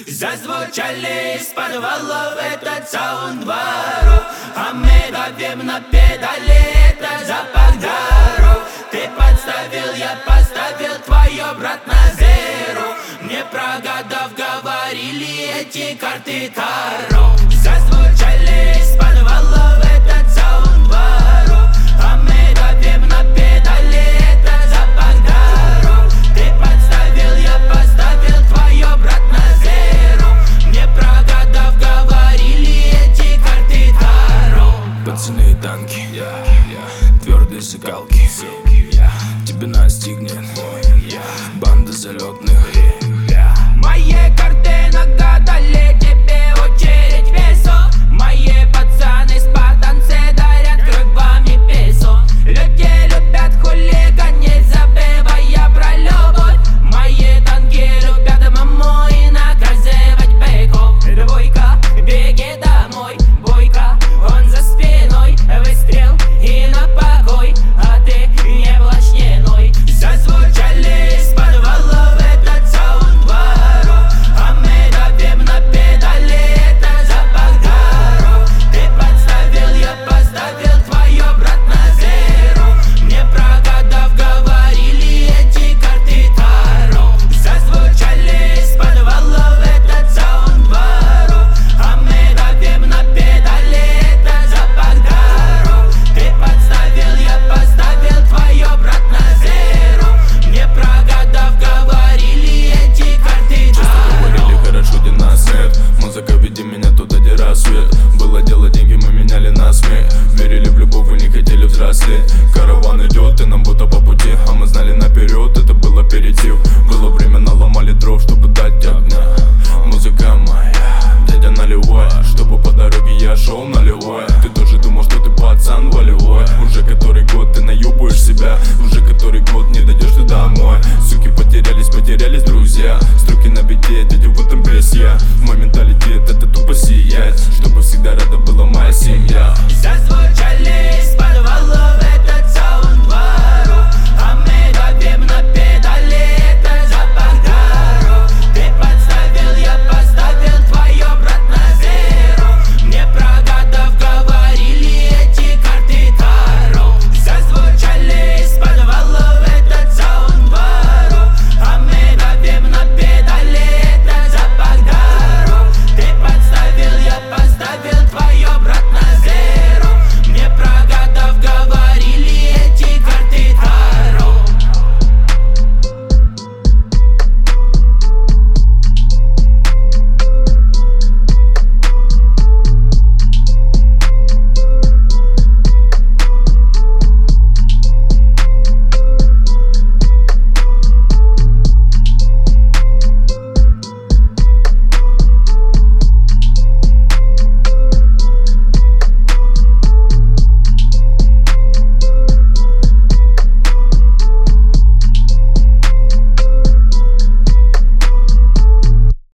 Зазвучали из подвалов этот саунд воров, а мы давим на педали, это запах даров. Ты подставил, я поставил, твое брат на зеро. Не прогадав, говорили эти карты Таро. Зазвучали из подвалов этот саунд воров, а мы давим на педали, это запах даров. Ты подставил, я поставил, твое брат на зеро. Не прогадав, говорили эти карты Таро. Пацаны и танки, твердые закалки, тебе настигнет банда залетных. Мои карты нагадали, тебе очередь весо. Мои пацаны спартанцы дарят кругами песо. Люди любят хулиганить, забывая про любовь. Мои танки любят маму и наказывать быков. Двойка, беги домой, бойка, он за спиной. Выстрел и на покой, а ты не блошниной. Зазвучали из подвалов этот саунд воров, а мы давим на педали, это запах даров. Ты подставил, я поставил, твое брат на зеро. Не прогадав, говорили эти карты Таро. Зазвучали из подвалов этот саунд воров, а мы давим на педали, это запах даров. Ты подставил, я поставил, твое брат на зеро. Не прогадав, говорили эти карты Таро. Говорили хорошо, где нас нет. Музыка, веди меня туда, где рассвет. Было дело, деньги мы меняли на смех. Верили в любовь и не хотели взрослеть. Караван идет, и нам будто по пути, а мы знали наперед, это был аперитив. Было время, наломали дров, чтобы дать огня. Музыка моя, дядя наливай, чтобы по дороге я шел наливай. Ты тоже думал, что ты пацан волевой. Уже который год ты наебываешь себя, уже который год не дойдешь ты домой. Суки потерялись друзья, струки на беде, дядя в этом весь я. В мой менталитет